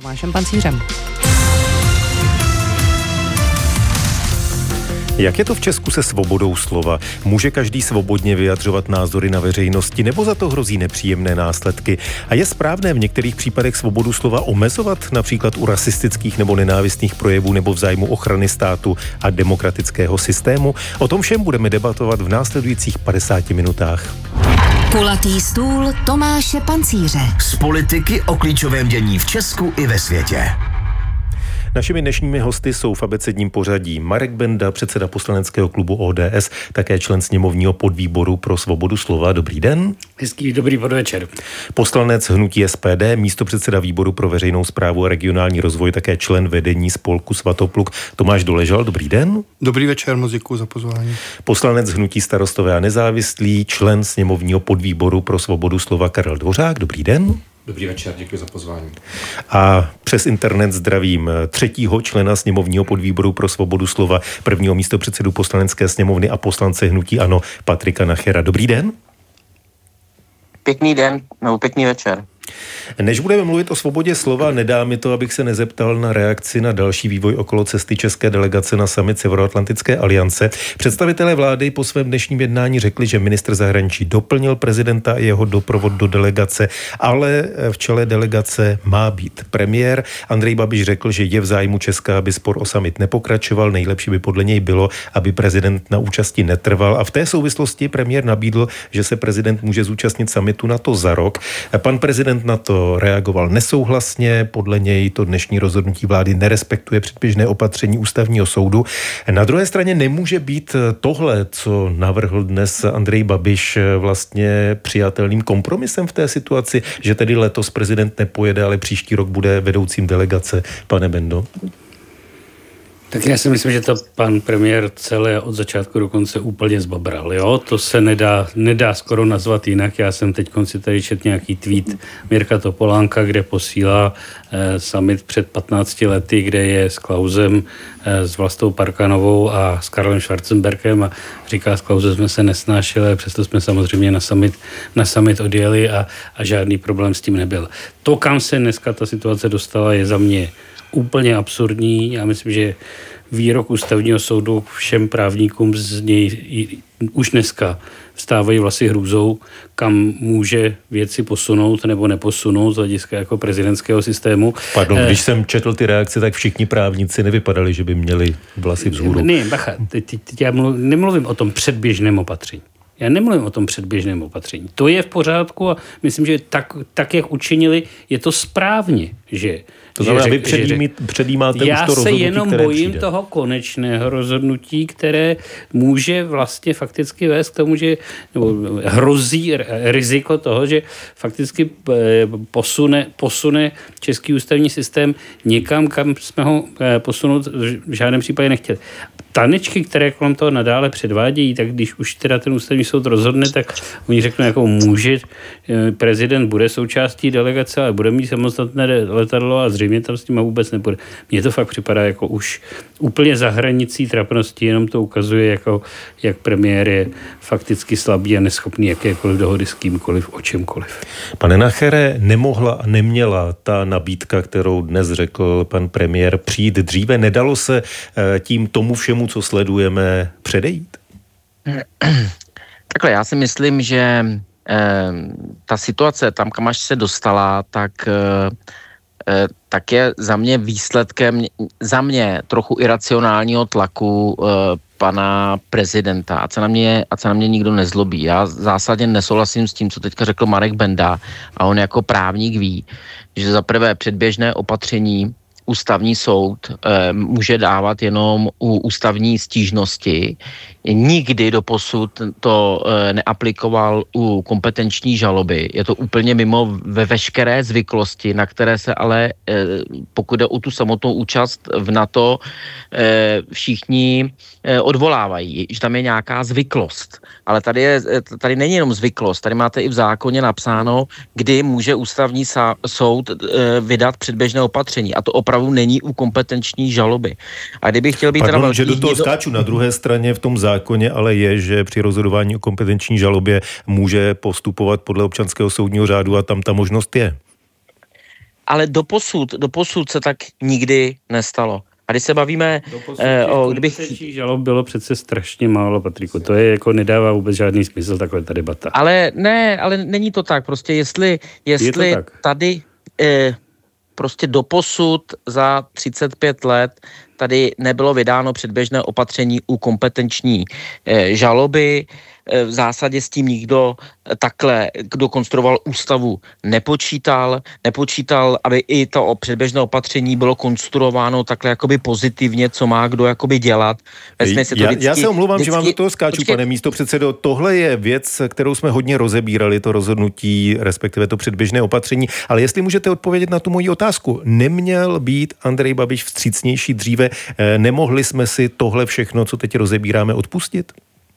Tomášem Pancířem. Jak je to v Česku se svobodou slova? Může každý svobodně vyjadřovat názory na veřejnosti, nebo za to hrozí nepříjemné následky? A je správné v některých případech svobodu slova omezovat, například u rasistických nebo nenávistných projevů nebo v zájmu ochrany státu a demokratického systému? O tom všem budeme debatovat v následujících 50 minutách. Kulatý stůl Tomáše Pancíře. Z politiky o klíčovém dění v Česku i ve světě. Našimi dnešními hosty jsou v abecedním pořadí Marek Benda, předseda poslaneckého klubu ODS, také člen sněmovního podvýboru pro svobodu slova. Dobrý den. Hezký dobrý podvečer. Poslanec hnutí SPD, místopředseda výboru pro veřejnou správu a regionální rozvoj, také člen vedení spolku Svatopluk Tomáš Doležal. Dobrý den. Dobrý večer, moc děkuji za pozvání. Poslanec hnutí Starostové a nezávislí, člen sněmovního podvýboru pro svobodu slova Karel Dvořák. Dobrý den. Dobrý večer, děkuji za pozvání. A přes internet zdravím třetího člena sněmovního podvýboru pro svobodu slova, prvního místopředsedu poslanecké sněmovny a poslance hnutí ANO Patrika Nachera. Dobrý den. Pěkný den, nebo pěkný večer. Než budeme mluvit o svobodě slova, nedá mi to, abych se nezeptal na reakci na další vývoj okolo cesty české delegace na summit Severoatlantické aliance. Představitelé vlády po svém dnešním jednání řekli, že ministr zahraničí doplnil prezidenta a jeho doprovod do delegace, ale v čele delegace má být premiér. Andrej Babiš řekl, že je v zájmu Česka, aby spor o summit nepokračoval. Nejlepší by podle něj bylo, aby prezident na účasti netrval. A v té souvislosti premiér nabídl, že se prezident může zúčastnit summitu NATO za rok. Pan prezident na to reagoval nesouhlasně, podle něj to dnešní rozhodnutí vlády nerespektuje předběžné opatření ústavního soudu. Na druhé straně nemůže být tohle, co navrhl dnes Andrej Babiš, vlastně přijatelným kompromisem v té situaci, že tedy letos prezident nepojede, ale příští rok bude vedoucím delegace. Pane Bendo? Tak já si myslím, že to pan premiér celé od začátku do konce úplně zbabral. Jo? To se nedá skoro nazvat jinak. Já jsem teď si tady četl nějaký tweet Mirka Topolánka, kde posílá summit před 15 lety, kde je s Klausem, s Vlastou Parkanovou a s Karlem Schwarzenbergem a říká, s Klausem jsme se nesnášeli, přesto jsme samozřejmě na summit odjeli a žádný problém s tím nebyl. To, kam se dneska ta situace dostala, je za mě úplně absurdní. Já myslím, že výrok ústavního soudu všem právníkům z něj už dneska vstávají vlasy hrůzou, kam může věci posunout nebo neposunout z hlediska jako prezidentského systému. Pardon, když jsem četl ty reakce, tak všichni právníci nevypadali, že by měli vlasy vzhůru. Ne, bacha, já nemluvím o tom předběžném opatření. Já nemluvím o tom předběžném opatření. To je v pořádku a myslím, že tak jak učinili, je to správně, že... To znamená, vy předjímáte už to rozhodnutí, které Já se jenom bojím toho konečného rozhodnutí, které může vlastně fakticky vést k tomu, že nebo hrozí riziko toho, že fakticky posune český ústavní systém někam, kam jsme ho posunout v žádném případě nechtěli. Tanečky, které kolem toho nadále předvádějí, tak když už teda ten ústavní soud rozhodne, tak oni řeknou, jako může, prezident bude součástí delegace, ale bude mít samostatné letadlo a zřejmě tam s ním vůbec nebude. Mně to fakt připadá jako už úplně za hranicí trapnosti, jenom to ukazuje, jako, jak premiér je fakticky slabý a neschopný jakékoliv dohody s kýmkoliv, o čemkoliv. Pane Nachere, nemohla a neměla ta nabídka, kterou dnes řekl pan premiér, přijít dříve? Nedalo se tím tomu všemu, co sledujeme, předejít? Takhle, já si myslím, že ta situace tam, kam až se dostala, tak je za mě výsledkem, za mě trochu iracionálního tlaku pana prezidenta. Ať se na mě nikdo nezlobí. Já zásadně nesouhlasím s tím, co teďka řekl Marek Benda a on jako právník ví, že za prvé předběžné opatření ústavní soud může dávat jenom u ústavní stížnosti. Nikdy doposud to neaplikoval u kompetenční žaloby. Je to úplně mimo ve veškeré zvyklosti, na které se ale, pokud jde o tu samotnou účast v NATO, všichni odvolávají, že tam je nějaká zvyklost. Ale tady není jenom zvyklost, tady máte i v zákoně napsáno, kdy může ústavní soud vydat předběžné opatření. A to opravdu není u kompetenční žaloby. A kdybych chtěl být... Pardon, že do toho skáču. Na druhé straně v tom zákoně ale je, že při rozhodování o kompetenční žalobě může postupovat podle občanského soudního řádu a tam ta možnost je. ale doposud se tak nikdy nestalo. A když se bavíme kdybych žalob bylo přece strašně málo, Patriku. To je jako nedává vůbec žádný smysl takhle ta debata. Ale není to tak. Prostě jestli tak. Tady prostě doposud za 35 let tady nebylo vydáno předběžné opatření u kompetenční žaloby. V zásadě s tím nikdo takhle, kdo konstruoval ústavu, nepočítal, aby i to předběžné opatření bylo konstruováno takhle jakoby pozitivně, co má kdo jakoby dělat. Já se omlouvám, že vám do toho skáču, pane místopředsedo. Tohle je věc, kterou jsme hodně rozebírali, to rozhodnutí, respektive to předběžné opatření, ale jestli můžete odpovědět na tu moji otázku. Neměl být Andrej Babiš vstřícnější dříve? Nemohli jsme si tohle všechno, co teď rozebíráme, odpustit?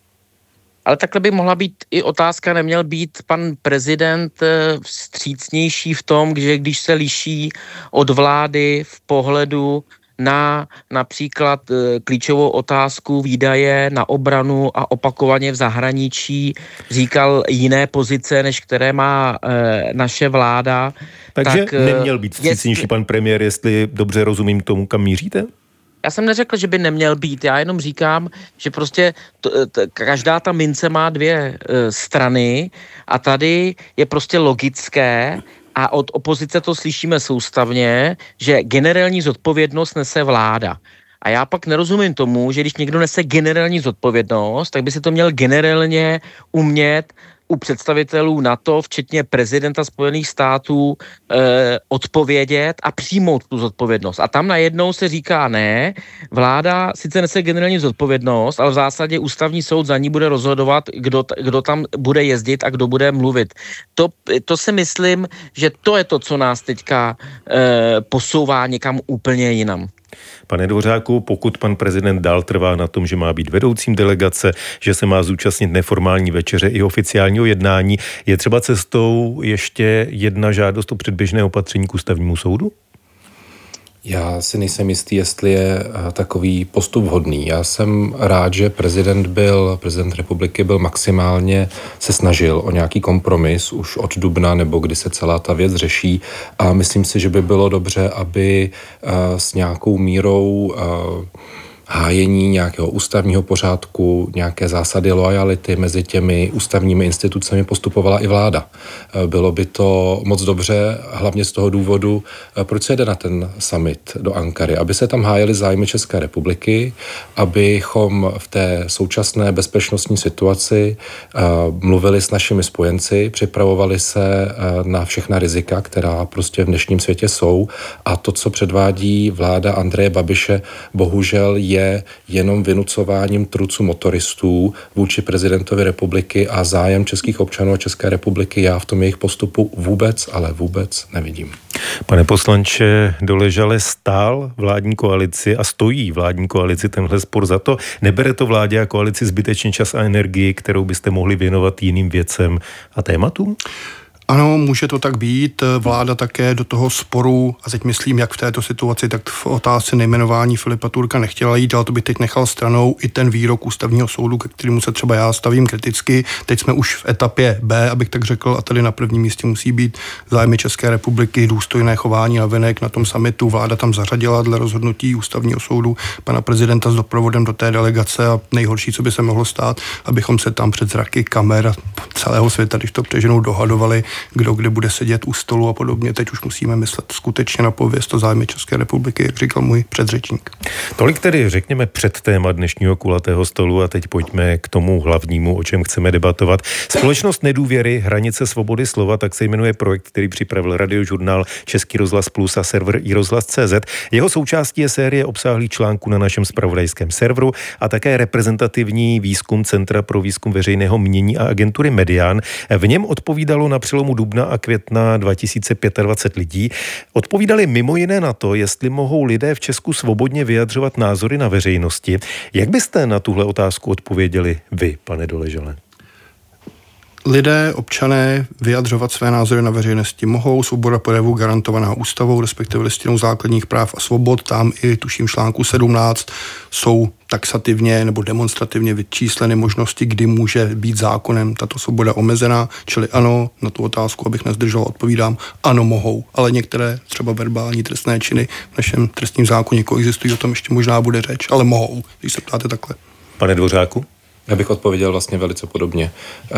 Ale takhle by mohla být i otázka, neměl být pan prezident vstřícnější v tom, že když se liší od vlády v pohledu na například klíčovou otázku výdaje na obranu a opakovaně v zahraničí říkal jiné pozice, než které má naše vláda. Takže neměl být vstřícnější pan premiér, jestli dobře rozumím tomu, kam míříte? Já jsem neřekl, že by neměl být, já jenom říkám, že prostě každá ta mince má dvě strany a tady je prostě logické a od opozice to slyšíme soustavně, že generální zodpovědnost nese vláda. A já pak nerozumím tomu, že když někdo nese generální zodpovědnost, tak by se to měl generálně umět u představitelů NATO, včetně prezidenta Spojených států, odpovědět a přijmout tu zodpovědnost. A tam najednou se říká ne, vláda sice nese generální zodpovědnost, ale v zásadě ústavní soud za ní bude rozhodovat, kdo tam bude jezdit a kdo bude mluvit. To si myslím, že to je to, co nás teďka posouvá někam úplně jinam. Pane Dvořáku, pokud pan prezident dál trvá na tom, že má být vedoucím delegace, že se má zúčastnit neformální večeře i oficiálního jednání, je třeba cestou ještě jedna žádost o předběžné opatření k ústavnímu soudu? Já si nejsem jistý, jestli je takový postup vhodný. Já jsem rád, že prezident republiky byl maximálně, se snažil o nějaký kompromis už od dubna, nebo kdy se celá ta věc řeší, a myslím si, že by bylo dobře, aby s nějakou mírou hájení nějakého ústavního pořádku, nějaké zásady loajality mezi těmi ústavními institucemi postupovala i vláda. Bylo by to moc dobře, hlavně z toho důvodu, proč se jde na ten summit do Ankary, aby se tam hájily zájmy České republiky, abychom v té současné bezpečnostní situaci mluvili s našimi spojenci, připravovali se na všechna rizika, která prostě v dnešním světě jsou, a to, co předvádí vláda Andreje Babiše, bohužel je jenom vynucováním trucu motoristů vůči prezidentovi republiky, a zájem českých občanů a České republiky já v tom jejich postupu vůbec, ale vůbec nevidím. Pane poslanče Doležale, stál vládní koalici a stojí vládní koalici tenhle spor za to? Nebere to vládě a koalici zbytečně čas a energii, kterou byste mohli věnovat jiným věcem a tématům? Ano, může to tak být. Vláda také do toho sporu, a teď myslím, jak v této situaci, tak v otázce nejmenování Filipa Turka nechtěla jít, ale to bych teď nechal stranou i ten výrok ústavního soudu, ke kterému se třeba já stavím kriticky. Teď jsme už v etapě B, abych tak řekl, a tady na prvním místě musí být zájmy České republiky, důstojné chování navenek na tom summitu. Vláda tam zařadila dle rozhodnutí ústavního soudu pana prezidenta s doprovodem do té delegace, a nejhorší, co by se mohlo stát, abychom se tam před zraky kamer a celého světa, když to přeženou, dohadovali, kdo kde bude sedět u stolu a podobně. Teď už musíme myslet skutečně na pověst o zájmy České republiky, jak říkal můj předřečník. Tolik tedy řekněme před téma dnešního kulatého stolu, a teď pojďme k tomu hlavnímu, o čem chceme debatovat. Společnost nedůvěry, hranice svobody slova, tak se jmenuje projekt, který připravil Radiožurnál, Český rozhlas Plus a server iRozhlas.cz. Jeho součástí je série obsáhlých článků na našem zpravodajském serveru a také reprezentativní výzkum Centra pro výzkum veřejného mínění a agentury Median. V něm odpovídalo na přelomu dubna a května 2025 lidí. Odpovídali mimo jiné na to, jestli mohou lidé v Česku svobodně vyjadřovat názory na veřejnosti. Jak byste na tuhle otázku odpověděli vy, pane Doležale? Lidé, občané vyjadřovat své názory na veřejnosti mohou, svoboda projevu garantovaná ústavou, respektive listinou základních práv a svobod, tam i tuším článku 17 jsou taxativně nebo demonstrativně vyčísleny možnosti, kdy může být zákonem tato svoboda omezená, čili ano, na tu otázku, abych nezdržel, odpovídám, ano, mohou, ale některé třeba verbální trestné činy v našem trestním zákoníku existují, o tom ještě možná bude řeč, ale mohou, když se ptáte takhle. Pane Dvořáku? Já bych odpověděl vlastně velice podobně.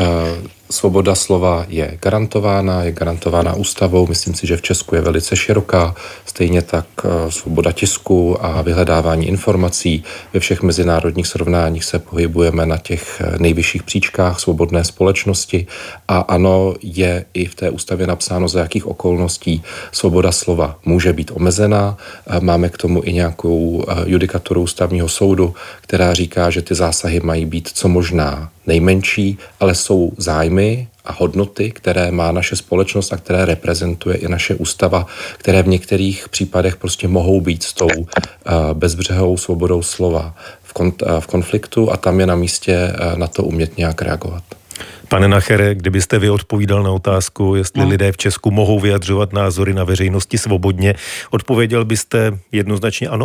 Svoboda slova je garantována ústavou, myslím si, že v Česku je velice široká, stejně tak svoboda tisku a vyhledávání informací. Ve všech mezinárodních srovnáních se pohybujeme na těch nejvyšších příčkách svobodné společnosti a ano, je i v té ústavě napsáno, za jakých okolností svoboda slova může být omezená. Máme k tomu i nějakou judikaturu ústavního soudu, která říká, že ty zásahy mají být co možná nejmenší, ale jsou zájmy a hodnoty, které má naše společnost a které reprezentuje i naše ústava, které v některých případech prostě mohou být s tou bezbřehou svobodou slova v konfliktu a tam je na místě na to umět nějak reagovat. Pane Nachere, kdybyste vy odpovídal na otázku, jestli lidé v Česku mohou vyjadřovat názory na veřejnosti svobodně, odpověděl byste jednoznačně ano?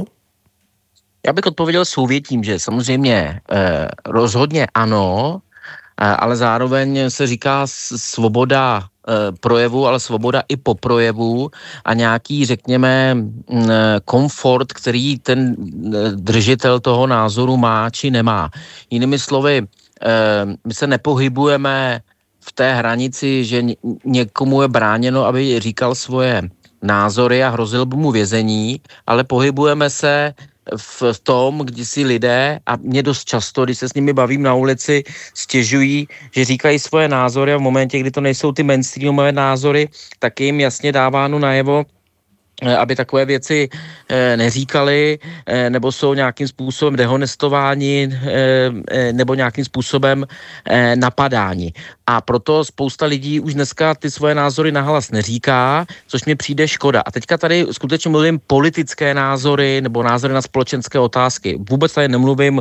Já bych odpověděl souvětím, že samozřejmě rozhodně ano, ale zároveň se říká svoboda projevu, ale svoboda i po projevu a nějaký, řekněme, komfort, který ten držitel toho názoru má či nemá. Jinými slovy, my se nepohybujeme v té hranici, že někomu je bráněno, aby říkal svoje názory a hrozil by mu vězení, ale pohybujeme se v tom, kdy si lidé, a mě dost často, když se s nimi bavím na ulici, stěžují, že říkají svoje názory a v momentě, kdy to nejsou ty mainstreamové názory, tak je jim jasně dáváno najevo, aby takové věci neříkali, nebo jsou nějakým způsobem dehonestováni, nebo nějakým způsobem napadáni. A proto spousta lidí už dneska ty svoje názory nahlas neříká, což mi přijde škoda. A teďka tady skutečně mluvím politické názory, nebo názory na společenské otázky. Vůbec tady nemluvím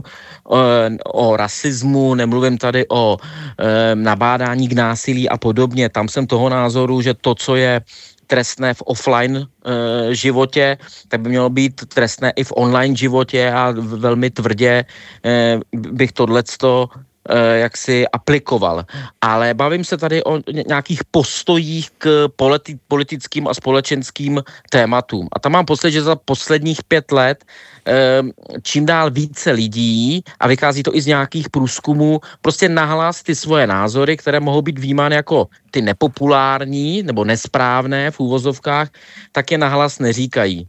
o rasismu, nemluvím tady o nabádání k násilí a podobně. Tam jsem toho názoru, že to, co je trestné v offline životě, tak by mělo být trestné i v online životě a velmi tvrdě bych tohleto jaksi aplikoval. Ale bavím se tady o nějakých postojích k politickým a společenským tématům. A tam mám pocit, že za posledních 5 let čím dál více lidí, a vychází to i z nějakých průzkumů, prostě nahlas ty svoje názory, které mohou být vnímány jako ty nepopulární nebo nesprávné v úvozovkách, tak je nahlas neříkají.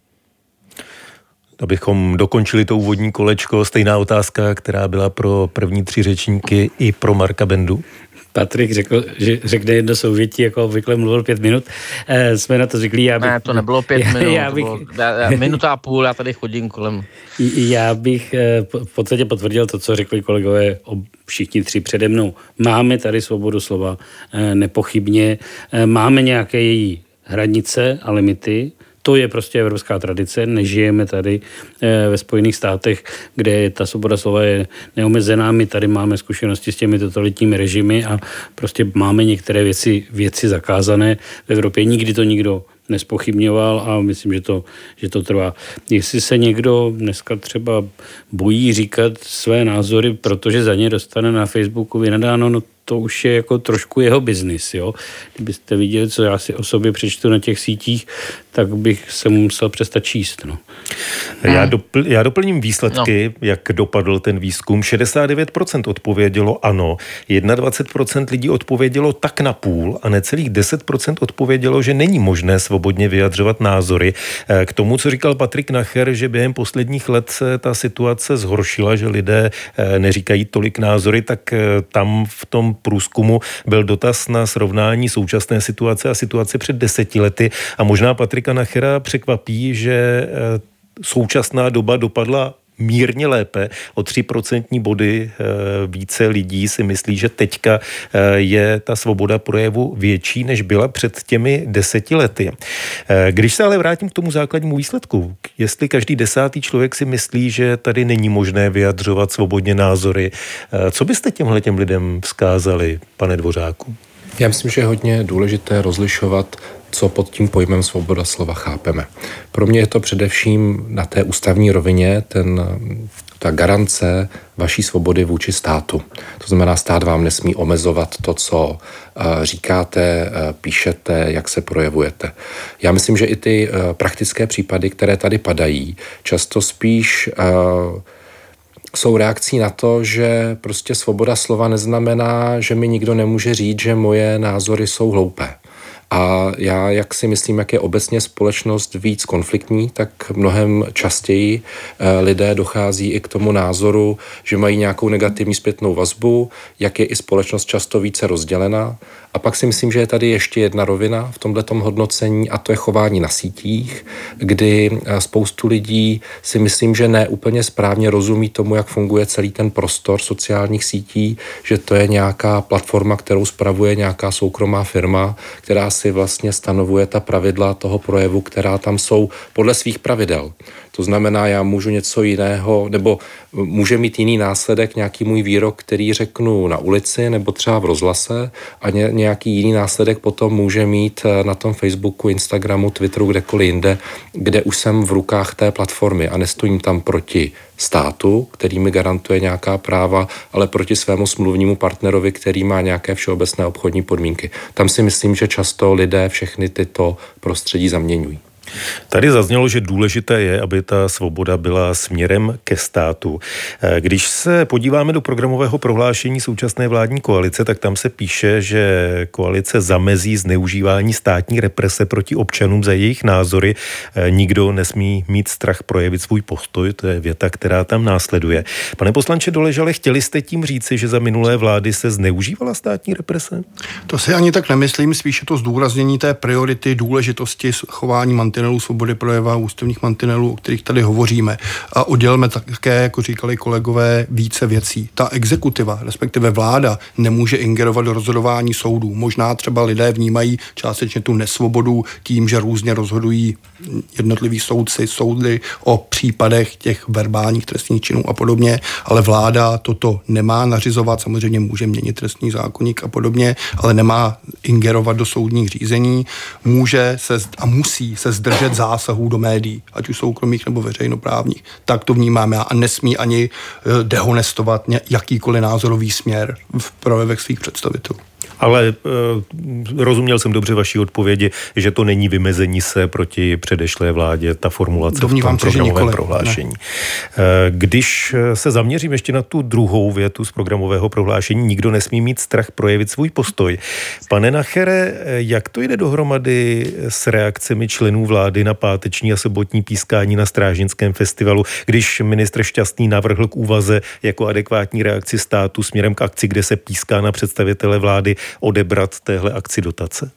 Abychom dokončili to úvodní kolečko, stejná otázka, která byla pro první 3 řečníky i pro Marka Bendu. Patrik řekl, že řekne jedno souvětí, jako obvykle mluvil 5 minut. Jsme na to zvyklí. Ne, to nebylo 5 minut, minuta a půl, já tady chodím kolem. Já bych v podstatě potvrdil to, co řekli kolegové všichni 3 přede mnou. Máme tady svobodu slova, nepochybně. Máme nějaké její hranice a limity. To je prostě evropská tradice, nežijeme tady ve Spojených státech, kde ta svoboda slova je neomezená. My tady máme zkušenosti s těmi totalitními režimy a prostě máme některé věci zakázané. V Evropě nikdy to nikdo nespochybňoval a myslím, že to trvá. Jestli se někdo dneska třeba bojí říkat své názory, protože za ně dostane na Facebooku vynadáno, no to už je jako trošku jeho biznis, jo. Kdybyste viděli, co já si o sobě přečtu na těch sítích, tak bych se musel přestat číst, no. Já doplním výsledky, jak dopadl ten výzkum. 69% odpovědělo ano, 21% lidí odpovědělo tak na půl a necelých 10% odpovědělo, že není možné svobodně vyjadřovat názory. K tomu, co říkal Patrik Nacher, že během posledních let se ta situace zhoršila, že lidé neříkají tolik názory, tak tam v tom průzkumu byl dotaz na srovnání současné situace a situace před 10 lety a možná Patrika Nachera překvapí, že současná doba dopadla mírně lépe. O 3% body více lidí si myslí, že teďka je ta svoboda projevu větší, než byla před těmi 10 lety. Když se ale vrátím k tomu základnímu výsledku, jestli každý 10. člověk si myslí, že tady není možné vyjadřovat svobodně názory, co byste těmhletěm lidem vzkázali, pane Dvořáku? Já myslím, že je hodně důležité rozlišovat, co pod tím pojmem svoboda slova chápeme. Pro mě je to především na té ústavní rovině ta garance vaší svobody vůči státu. To znamená, stát vám nesmí omezovat to, co říkáte, píšete, jak se projevujete. Já myslím, že i ty praktické případy, které tady padají, často spíš jsou reakcí na to, že prostě svoboda slova neznamená, že mi nikdo nemůže říct, že moje názory jsou hloupé. A já, jak si myslím, jak je obecně společnost víc konfliktní, tak mnohem častěji lidé dochází i k tomu názoru, že mají nějakou negativní zpětnou vazbu, jak je i společnost často více rozdělená. A pak si myslím, že je tady ještě jedna rovina v tomhletom hodnocení a to je chování na sítích, kdy spoustu lidí si myslím, že ne úplně správně rozumí tomu, jak funguje celý ten prostor sociálních sítí, že to je nějaká platforma, kterou spravuje nějaká soukromá firma, která si vlastně stanovuje ta pravidla toho projevu, která tam jsou podle svých pravidel. To znamená, já můžu něco jiného, nebo může mít jiný následek, nějaký můj výrok, který řeknu na ulici nebo třeba v rozhlase a nějaký jiný následek potom může mít na tom Facebooku, Instagramu, Twitteru, kdekoliv jinde, kde už jsem v rukách té platformy a nestojím tam proti státu, který mi garantuje nějaká práva, ale proti svému smluvnímu partnerovi, který má nějaké všeobecné obchodní podmínky. Tam si myslím, že často lidé všechny tyto prostředí zaměňují. Tady zaznělo, že důležité je, aby ta svoboda byla směrem ke státu. Když se podíváme do programového prohlášení současné vládní koalice, tak tam se píše, že koalice zamezí zneužívání státní represe proti občanům za jejich názory. Nikdo nesmí mít strach projevit svůj postoj, to je věta, která tam následuje. Pane poslanče Doležale, chtěli jste tím říci, že za minulé vlády se zneužívala státní represe? To si ani tak nemyslím, spíše to zdůraznění té priority, důležitosti chování mantinelů svobody projeva, ústavních mantinelů, o kterých tady hovoříme. A oddělme také, jako říkali kolegové, více věcí. Ta exekutiva, respektive vláda, nemůže ingerovat do rozhodování soudů. Možná třeba lidé vnímají částečně tu nesvobodu tím, že různě rozhodují jednotliví soudy o případech těch verbálních trestných činů a podobně, ale vláda toto nemá nařizovat, samozřejmě může měnit trestní zákoník a podobně, ale nemá ingerovat do soudních řízení, může se a musí se zdržet zásahů do médií, ať už soukromých nebo veřejnoprávních. Tak to vnímám já a nesmí ani dehonestovat jakýkoliv názorový směr v projevech svých představitelů. Ale rozuměl jsem dobře vaší odpovědi, že to není vymezení se proti předešlé vládě, ta formulace v tom programovém prohlášení. Ne. Když se zaměřím ještě na tu druhou větu z programového prohlášení, nikdo nesmí mít strach projevit svůj postoj. Pane Nachere, jak to jde dohromady s reakcemi členů vlády na páteční a sobotní pískání na Strážnickém festivalu, když ministr Šťastný navrhl k úvaze jako adekvátní reakci státu směrem k akci, kde se píská na představitele vlády, odebrat téhle akci dotace?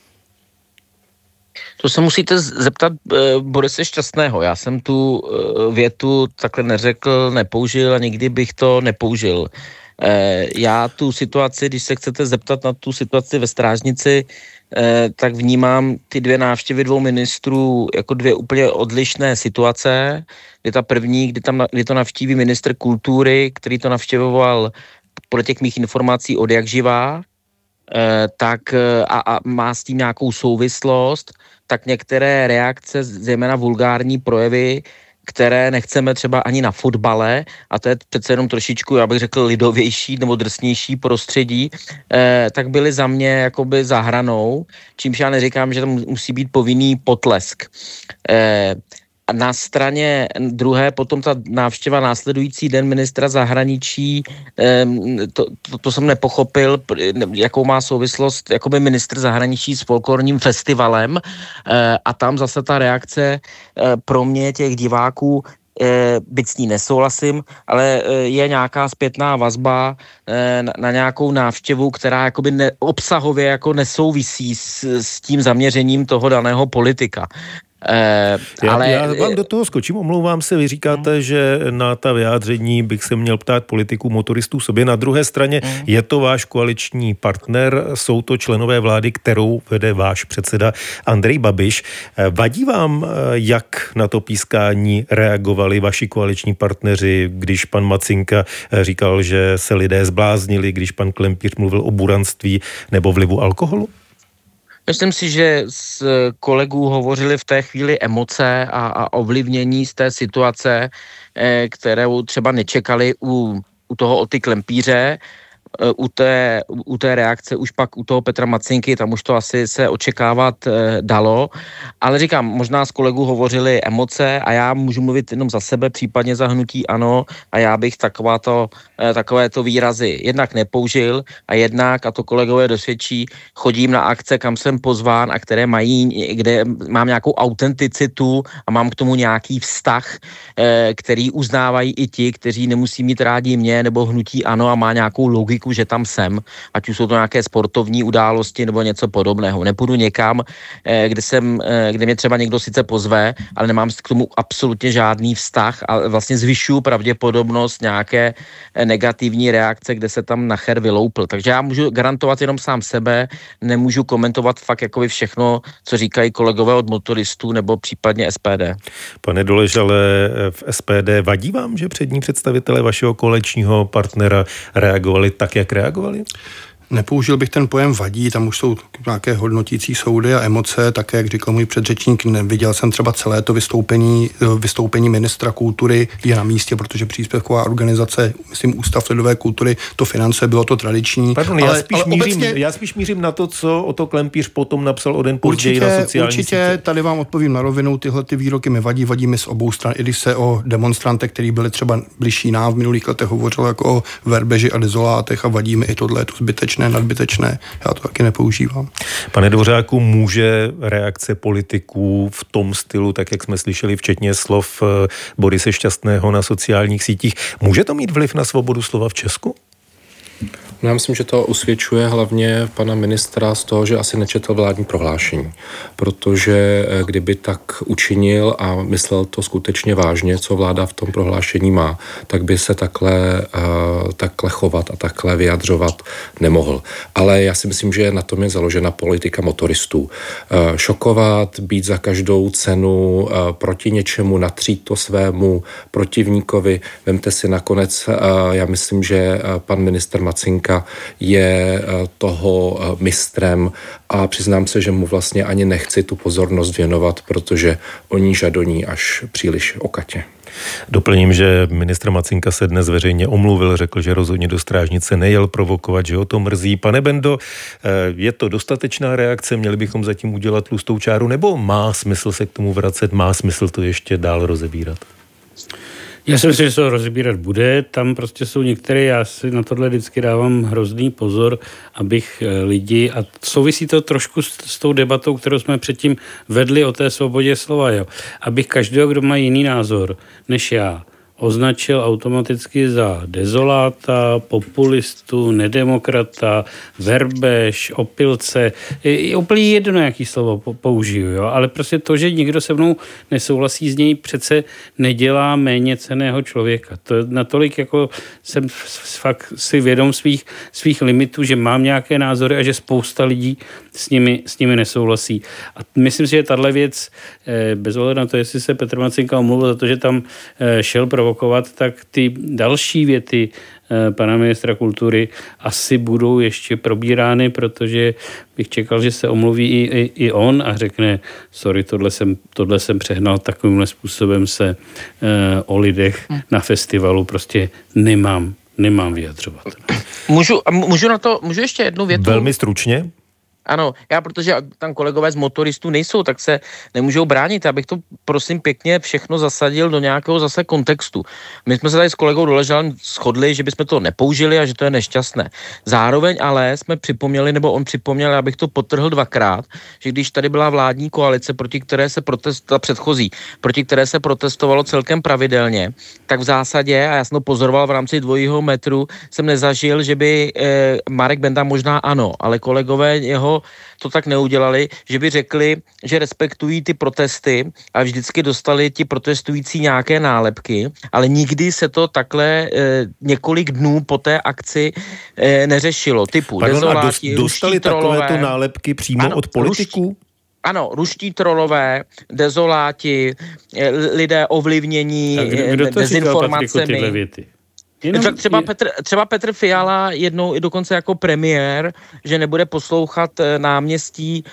To se musíte zeptat Borise Šťastného. Já jsem tu větu takhle neřekl, nepoužil a nikdy bych to nepoužil. Já tu situaci, když se chcete zeptat na tu situaci ve Strážnici, tak vnímám ty dvě návštěvy dvou ministrů jako dvě úplně odlišné situace. Je ta první, kdy to navštíví ministr kultury, který to navštěvoval podle těch mých informací od jak živá, tak a má s tím nějakou souvislost, tak některé reakce, zejména vulgární projevy, které nechceme třeba ani na fotbale, a to je přece jenom trošičku, já bych řekl, lidovější nebo drsnější prostředí, tak byly za mě jakoby za hranou, čímž já neříkám, že tam musí být povinný potlesk. A na straně druhé potom ta návštěva následující den ministra zahraničí, to jsem nepochopil, jakou má souvislost jakoby ministr zahraničí s folklorním festivalem, a tam zase ta reakce pro mě těch diváků, byť s ní nesouhlasím, ale je nějaká zpětná vazba na nějakou návštěvu, která jakoby obsahově jako nesouvisí s tím zaměřením toho daného politika. Já vám do toho skočím, omlouvám se, vy říkáte, že na ta vyjádření bych se měl ptát politiků, motoristů sobě. Na druhé straně je to váš koaliční partner, jsou to členové vlády, kterou vede váš předseda Andrej Babiš. Vadí vám, jak na to pískání reagovali vaši koaliční partneři, když pan Macinka říkal, že se lidé zbláznili, když pan Klempíř mluvil o buranství nebo vlivu alkoholu? Myslím si, že s kolegů hovořili v té chvíli emoce a ovlivnění z té situace, kterou třeba nečekali u toho Oty Klempíře, u té reakce už pak u toho Petra Macinky, tam už to asi se očekávat dalo, ale říkám, možná s kolegů hovořili emoce a já můžu mluvit jenom za sebe, případně za hnutí ANO a já bych takovéto výrazy jednak nepoužil a jednak, a to kolegové dosvědčí, chodím na akce, kam jsem pozván a kde mám nějakou autenticitu a mám k tomu nějaký vztah, který uznávají i ti, kteří nemusí mít rádi mě nebo hnutí ANO a má nějakou logiku, že tam jsem, ať už jsou to nějaké sportovní události nebo něco podobného. Nepůjdu někam, kde mě třeba někdo sice pozve, ale nemám k tomu absolutně žádný vztah a vlastně zvyšuju pravděpodobnost nějaké negativní reakce, kde se tam nacher vyloupl. Takže já můžu garantovat jenom sám sebe, nemůžu komentovat fakt jakoby všechno, co říkají kolegové od motoristů nebo případně SPD. Pane Dolejš, ale v SPD vadí vám, že přední představitelé vašeho koaličního partnera reagovali tak, jak reagovali? Nepoužil bych ten pojem vadí, tam už jsou nějaké hodnotící soudy a emoce, také, jak říkal můj předřečník, neviděl jsem třeba celé to vystoupení ministra kultury je na místě, protože příspěvková organizace, myslím Ústav lidové kultury, to finance, bylo to tradiční. Pardon, já spíš mířím na to, co Oto Klempíř potom napsal o den později na sociální Určitě, tady vám odpovím na rovinu, tyhle ty výroky mi vadí mi z obou stran, i když se o demonstrantech, kteří byli třeba bližší nám v minulých letech hovořilo jako o verbeži a dezolátech a vadí mi i tohle, je to zbytečné, nadbytečné, já to taky nepoužívám. Pane Dvořáku, může reakce politiků v tom stylu, tak jak jsme slyšeli, včetně slov Borise Šťastného na sociálních sítích, může to mít vliv na svobodu slova v Česku? No, já myslím, že to usvědčuje hlavně pana ministra z toho, že asi nečetl vládní prohlášení, protože kdyby tak učinil a myslel to skutečně vážně, co vláda v tom prohlášení má, tak by se takhle chovat a takhle vyjadřovat nemohl. Ale já si myslím, že na tom je založena politika motoristů. Šokovat, být za každou cenu proti něčemu, natřít to svému protivníkovi. Vemte si nakonec, já myslím, že pan ministr Macinka je toho mistrem a přiznám se, že mu vlastně ani nechci tu pozornost věnovat, protože oni žadoní až příliš okatě. Doplním, že ministr Macinka se dnes veřejně omluvil, řekl, že rozhodně do Strážnice nejel provokovat, že ho to mrzí. Pane Bendo, je to dostatečná reakce, měli bychom zatím udělat tlustou čáru, nebo má smysl se k tomu vracet, má smysl to ještě dál rozebírat? Já si myslím, že se to rozbírat bude, tam prostě jsou některé, já si na tohle vždycky dávám hrozný pozor, abych lidi, a souvisí to trošku s tou debatou, kterou jsme předtím vedli o té svobodě slova, jo, abych každého, kdo má jiný názor než já, označil automaticky za dezoláta, populistu, nedemokrata, verbež, opilce. Je úplně jedno, jaký slovo použiju, jo? Ale prostě to, že někdo se mnou nesouhlasí, z něj přece nedělá méně cenného člověka. To natolik, jako jsem fakt si vědom svých limitů, že mám nějaké názory a že spousta lidí s nimi nesouhlasí. A myslím si, že tahle věc, bez ohledu na to, jestli se Petr Macinka omluvil za to, že tam šel provokovat, tak ty další věty pana ministra kultury asi budou ještě probírány, protože bych čekal, že se omluví i on a řekne, sorry, tohle jsem přehnal, takovýmhle způsobem se o lidech na festivalu prostě nemám vyjadřovat. Můžu ještě jednu větu? Velmi stručně. Ano, protože tam kolegové z motoristů nejsou, tak se nemůžou bránit. Abych to prosím pěkně všechno zasadil do nějakého zase kontextu. My jsme se tady s kolegou Doležalem shodli, že bychom to nepoužili a že to je nešťastné. Zároveň ale jsme připomněli, nebo on připomněl, abych to podtrhl dvakrát, že když tady byla vládní koalice, proti které se protestovalo celkem pravidelně, tak v zásadě, a já jsem to pozoroval v rámci dvojího metru, jsem nezažil, že by Marek Benda možná ano, ale kolegové jeho dlouho to tak neudělali, že by řekli, že respektují ty protesty a vždycky dostali ti protestující nějaké nálepky, ale nikdy se to takhle několik dnů po té akci neřešilo. Typu dezoláti, dostali takovéto nálepky přímo od politiků? Ano, ruští trolové, dezoláti, lidé ovlivnění dezinformacemi. Třeba Petr Fiala jednou i dokonce jako premiér, že nebude poslouchat náměstí,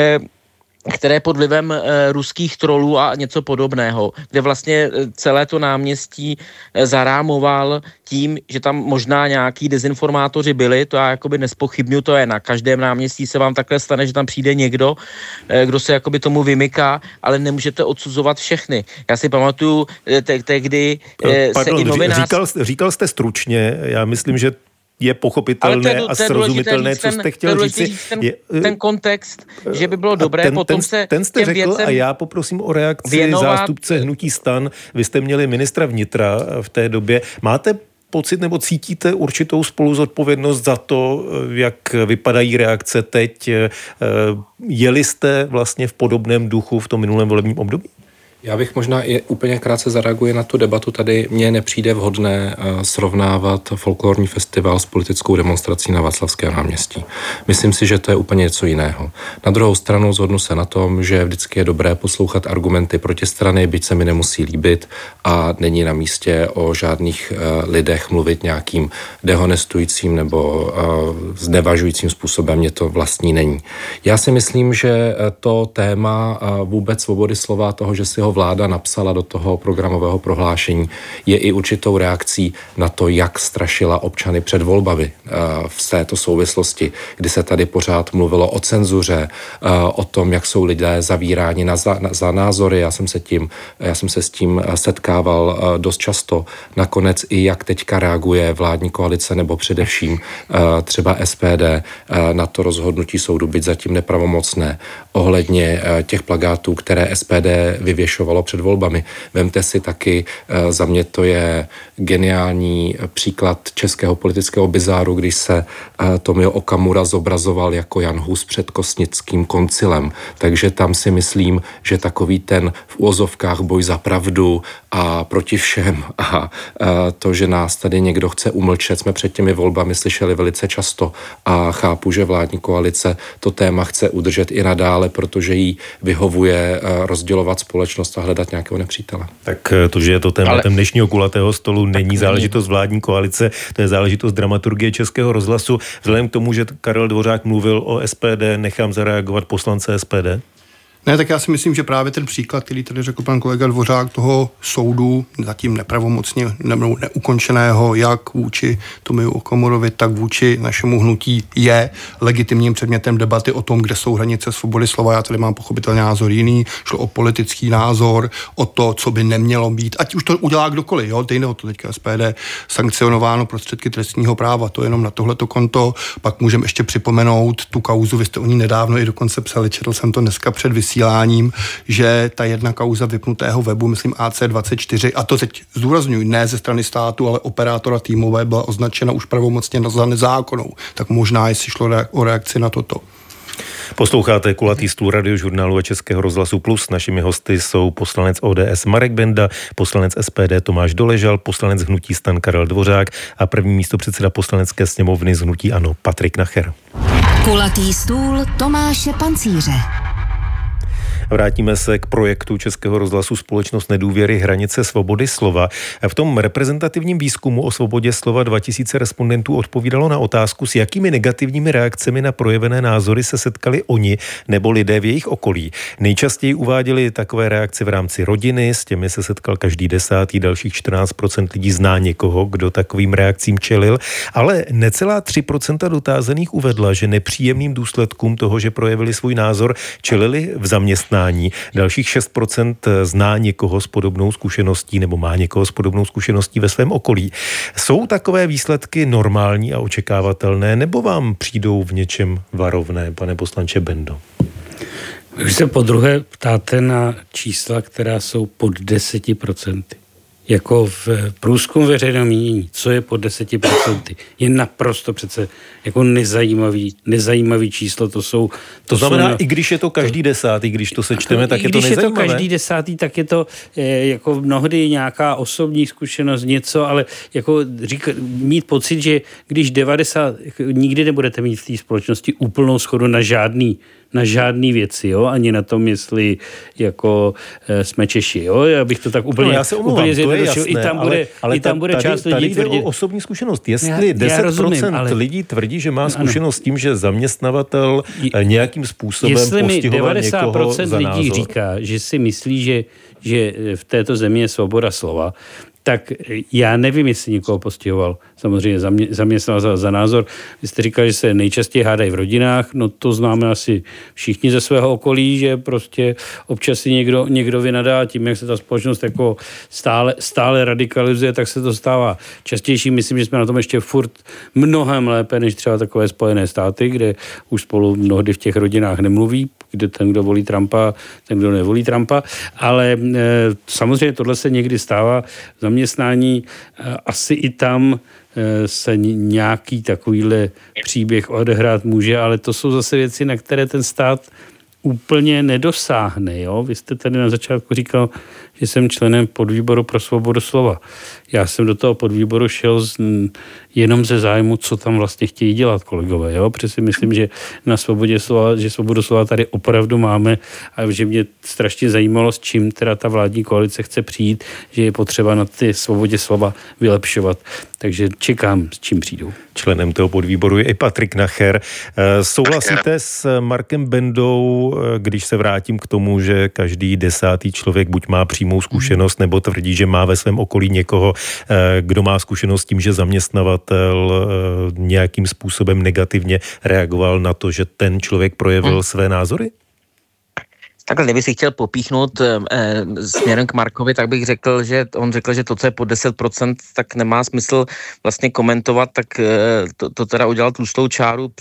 které je pod vlivem ruských trolů a něco podobného, kde vlastně celé to náměstí zarámoval tím, že tam možná nějaký dezinformátoři byli, to já jakoby nespochybnuju, to je na každém náměstí se vám takhle stane, že tam přijde někdo, kdo se jakoby tomu vymyká, ale nemůžete odsuzovat všechny. Já si pamatuju tehdy se i novinář... Říkal jste stručně, já myslím, že je pochopitelné a srozumitelné, co jste chtěl říct. Ten kontext, že by bylo dobré potom se ten jste řekl a já poprosím o reakci zástupce hnutí STAN. Vy jste měli ministra vnitra v té době. Máte pocit nebo cítíte určitou spoluzodpovědnost za to, jak vypadají reakce teď? Jeli jste vlastně v podobném duchu v tom minulém volebním období? Já bych možná i úplně krátce zareaguje na tu debatu. Tady mně nepřijde vhodné srovnávat folklorní festival s politickou demonstrací na Václavském náměstí. Myslím si, že to je úplně něco jiného. Na druhou stranu zhodnu se na tom, že vždycky je dobré poslouchat argumenty protistrany, byť se mi nemusí líbit a není na místě o žádných lidech mluvit nějakým dehonestujícím nebo znevažujícím způsobem. Mně to vlastní není. Já si myslím, že to téma vůbec svobody slova, toho, že si ho vláda napsala do toho programového prohlášení, je i určitou reakcí na to, jak strašila občany před volbami v této souvislosti, kdy se tady pořád mluvilo o cenzuře, o tom, jak jsou lidé zavíráni za názory. Já jsem se s tím setkával dost často. Nakonec i jak teďka reaguje vládní koalice nebo především třeba SPD na to rozhodnutí soudu, byť zatím nepravomocné, ohledně těch plakátů, které SPD vyvěšovalo před volbami. Vemte si taky, za mě to je geniální příklad českého politického bizáru, když se Tomio Okamura zobrazoval jako Jan Hus před Kosnickým koncilem. Takže tam si myslím, že takový ten v úvozovkách boj za pravdu a proti všem a to, že nás tady někdo chce umlčet, jsme před těmi volbami slyšeli velice často a chápu, že vládní koalice to téma chce udržet i nadále, protože jí vyhovuje rozdělovat společnost a hledat nějakého nepřítele. Tak to, že je to tématem dnešního kulatého stolu, není záležitost vládní koalice, to je záležitost dramaturgie Českého rozhlasu. Vzhledem k tomu, že Karel Dvořák mluvil o SPD, nechám zareagovat poslance SPD. Ne, tak já si myslím, že právě ten příklad, který tady řekl pan kolega Dvořák, toho soudu zatím nepravomocně neukončeného, jak vůči Tomiu Okamurovi, tak vůči našemu hnutí je legitimním předmětem debaty o tom, kde jsou hranice svobody slova. Já tady mám pochopitelně názor jiný, šlo o politický názor, o to, co by nemělo být, ať už to udělá kdokoliv, jo, to teďka SPD sankcionováno prostředky trestního práva, to jenom na tohleto konto. Pak můžeme ještě připomenout tu kauzu, vy jste o ní nedávno i dokonce psali, četl jsem to dneska před vysíláním, že ta jedna kauza vypnutého webu, myslím AC24, a to teď zdůrazňuji, ne ze strany státu, ale operátora T-Mobile, byla označena už pravomocně za nezákonnou. Tak možná, jestli šlo o reakci na toto. Posloucháte kulatý stůl Radiožurnálu a Českého rozhlasu Plus. Našimi hosty jsou poslanec ODS Marek Benda, poslanec SPD Tomáš Doležal, poslanec hnutí STAN Karel Dvořák a první místopředseda poslanecké sněmovny z hnutí ANO Patrik Nacher. Kulatý stůl Tomáše Pancíře. Vrátíme se k projektu Českého rozhlasu Společnost nedůvěry hranice svobody slova. V tom reprezentativním výzkumu o svobodě slova 2000 respondentů odpovídalo na otázku, s jakými negativními reakcemi na projevené názory se setkali oni nebo lidé v jejich okolí. Nejčastěji uváděli takové reakce v rámci rodiny, s těmi se setkal každý 10., dalších 14% lidí zná někoho, kdo takovým reakcím čelil, ale necelá 3% dotázaných uvedla, že nepříjemným důsledkům toho, že projevili svůj názor, čelili v zaměstnání. Dalších 6% zná někoho s podobnou zkušeností nebo má někoho s podobnou zkušeností ve svém okolí. Jsou takové výsledky normální a očekávatelné, nebo vám přijdou v něčem varovné, pane poslanče Bendo? Když se podruhé ptáte na čísla, která jsou pod 10%. jako v průzkum veřejného mínění, co je pod 10%, je naprosto přece jako nezajímavý číslo. To znamená, i když je to každý desátý, když to sečteme, tak je to nezajímavé. Když je to každý desátý, tak je to jako mnohdy nějaká osobní zkušenost, něco, ale jako mít pocit, že když 90, nikdy nebudete mít v té společnosti úplnou shodu na žádný věci, jo, ani na tom, jestli jako jsme Češi, jo, já bych to tak úplně, já se omlouvám, to je jasné, i tam bude část lidí tvrdit. Tady jde o osobní zkušenost. Jestli 10% lidí tvrdí, že má zkušenost s tím, že zaměstnavatel nějakým způsobem postihoval někoho za názor. Lidí říká, že si myslí, že v této zemi je svoboda slova, tak já nevím, jestli někoho postihoval. Samozřejmě zaměstnal za názor. Vy jste říkal, že se nejčastěji hádají v rodinách, no to známe asi všichni ze svého okolí, že prostě občas si někdo vynadá tím, jak se ta společnost jako stále radikalizuje, tak se to stává častější. Myslím, že jsme na tom ještě furt mnohem lépe, než třeba takové Spojené státy, kde už spolu mnohdy v těch rodinách nemluví, kde ten, kdo volí Trumpa, ten, kdo nevolí Trumpa, ale samozřejmě tohle se někdy stává v zaměstnání, asi i tam se nějaký takovýhle příběh odehrát může, ale to jsou zase věci, na které ten stát úplně nedosáhne. Jo? Vy jste tady na začátku říkal, že jsem členem podvýboru pro svobodu slova. Já jsem do toho podvýboru šel jenom ze zájmu, co tam vlastně chtějí dělat kolegové. Jo? Protože si myslím, že na svobodě slova, že svobodu slova tady opravdu máme a že mě strašně zajímalo, s čím teda ta vládní koalice chce přijít, že je potřeba na ty svobodě slova vylepšovat. Takže čekám, s čím přijdou. Členem toho podvýboru je i Patrik Nacher. Souhlasíte s Markem Bendou, když se vrátím k tomu, že každý desátý člověk buď má přímou zkušenost, nebo tvrdí, že má ve svém okolí někoho, kdo má zkušenost s tím, že zaměstnavatel nějakým způsobem negativně reagoval na to, že ten člověk projevil své názory? Takhle, kdyby si chtěl popíchnout směrem k Markovi, tak bych řekl, že on řekl, že to, co je pod 10%, tak nemá smysl vlastně komentovat, tak to teda udělal tlustou čáru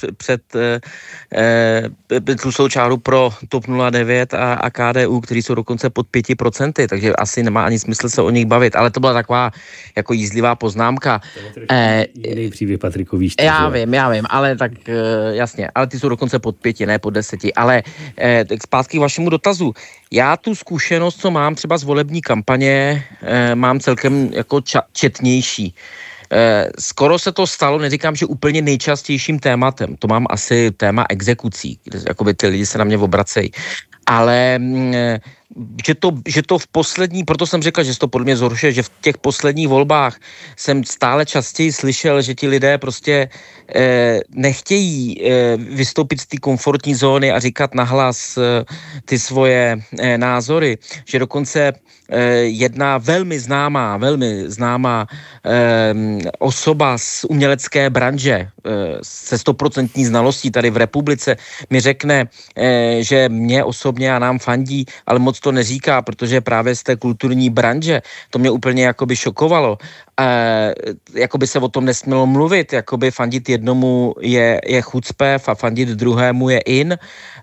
tlustou čáru pro TOP 09 a KDU, který jsou dokonce pod 5%, takže asi nemá ani smysl se o nich bavit, ale to byla taková jako jízlivá poznámka. Jiný příběh Patrikový. Já vím, ale tak jasně, ale ty jsou dokonce pod 5, ne pod 10, ale tak zpátky k vašemu dotazu. Já tu zkušenost, co mám třeba z volební kampaně, mám celkem jako četnější. Skoro se to stalo, neříkám, že úplně nejčastějším tématem. To mám asi téma exekucí, kde jakoby ty lidi se na mě obracejí. Ale že to v poslední, proto jsem řekl, že se to podle mě zhoršuje, že v těch posledních volbách jsem stále častěji slyšel, že ti lidé prostě nechtějí vystoupit z té komfortní zóny a říkat nahlas ty svoje názory, že dokonce jedna velmi známá osoba z umělecké branže se 100% znalostí tady v republice mi řekne, že mě osobně a nám fandí, ale moc to neříká, protože právě z té kulturní branže to mě úplně jakoby šokovalo. Jakoby se o tom nesmělo mluvit, jakoby fandit jednomu je chucpe a fandit druhému je in,